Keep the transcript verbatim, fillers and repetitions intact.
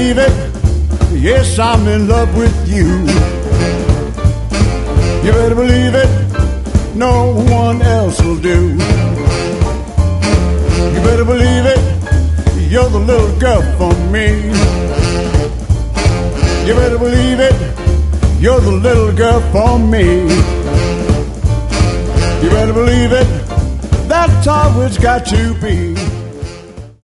believe it. Yes, I'm in love with you. You better believe it. No one else will do. You better believe it. You're the little girl for me. You better believe it. You're the little girl for me. You better believe it. That's how it's got to be.